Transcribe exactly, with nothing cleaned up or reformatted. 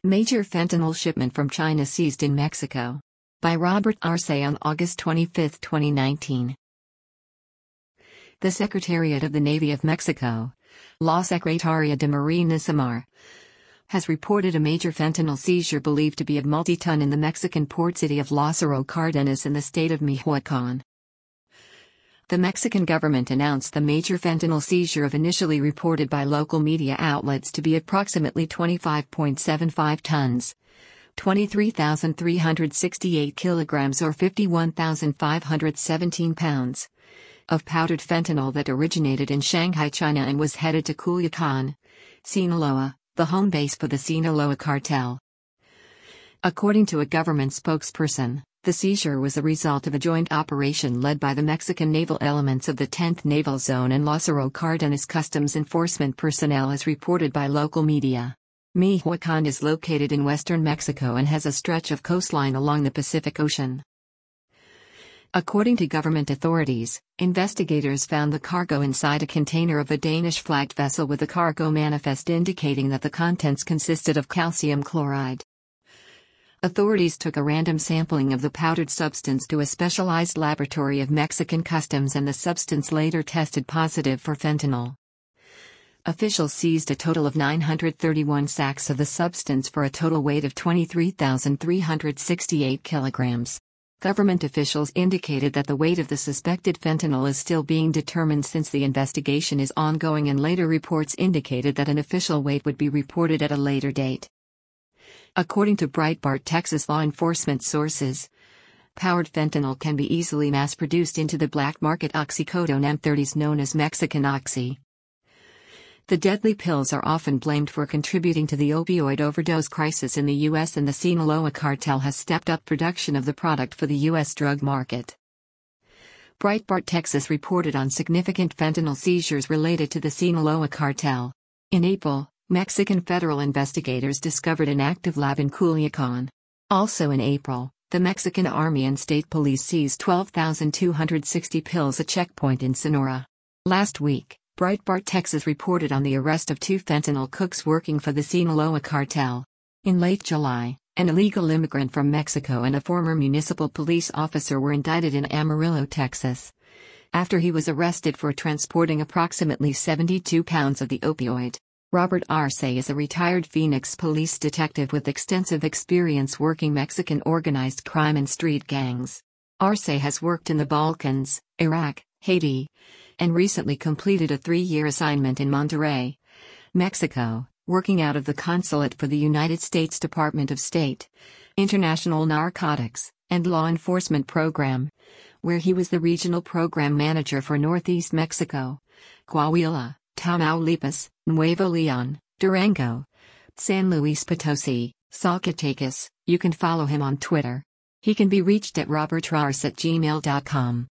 Major fentanyl shipment from China seized in Mexico. By Robert Arce on August twenty-fifth, twenty nineteen. The Secretariat of the Navy of Mexico, La Secretaría de Marina Samar, has reported a major fentanyl seizure believed to be of multi-ton in the Mexican port city of Lázaro Cárdenas in the state of Michoacán. The Mexican government announced the major fentanyl seizure of initially reported by local media outlets to be approximately twenty-five point seven five tons, twenty-three thousand three hundred sixty-eight kilograms or fifty-one thousand five hundred seventeen pounds, of powdered fentanyl that originated in Shanghai, China and was headed to Culiacán, Sinaloa, the home base for the Sinaloa cartel. According to a government spokesperson, the seizure was a result of a joint operation led by the Mexican naval elements of the tenth Naval Zone and Lázaro Cárdenas Customs Enforcement personnel as reported by local media. Michoacán is located in western Mexico and has a stretch of coastline along the Pacific Ocean. According to government authorities, investigators found the cargo inside a container of a Danish-flagged vessel with a cargo manifest indicating that the contents consisted of calcium chloride. Authorities took a random sampling of the powdered substance to a specialized laboratory of Mexican customs and the substance later tested positive for fentanyl. Officials seized a total of nine hundred thirty-one sacks of the substance for a total weight of twenty-three thousand three hundred sixty-eight kilograms. Government officials indicated that the weight of the suspected fentanyl is still being determined since the investigation is ongoing, and later reports indicated that an official weight would be reported at a later date. According to Breitbart Texas law enforcement sources, powdered fentanyl can be easily mass-produced into the black market oxycodone M thirties known as Mexican Oxy. The deadly pills are often blamed for contributing to the opioid overdose crisis in the U S, and the Sinaloa cartel has stepped up production of the product for the U S drug market. Breitbart Texas reported on significant fentanyl seizures related to the Sinaloa cartel. In April, Mexican federal investigators discovered an active lab in Culiacán. Also in April, the Mexican Army and State Police seized twelve thousand two hundred sixty pills at a checkpoint in Sonora. Last week, Breitbart Texas reported on the arrest of two fentanyl cooks working for the Sinaloa cartel. In late July, an illegal immigrant from Mexico and a former municipal police officer were indicted in Amarillo, Texas, after he was arrested for transporting approximately seventy-two pounds of the opioid. Robert Arce is a retired Phoenix police detective with extensive experience working Mexican organized crime and street gangs. Arce has worked in the Balkans, Iraq, Haiti, and recently completed a three-year assignment in Monterrey, Mexico, working out of the Consulate for the United States Department of State, International Narcotics, and Law Enforcement Program, where he was the regional program manager for Northeast Mexico, Coahuila, Tamaulipas, Nuevo León, Durango, San Luis Potosi, Zacatecas. You can follow him on Twitter. He can be reached at robertarce at gmail dot com.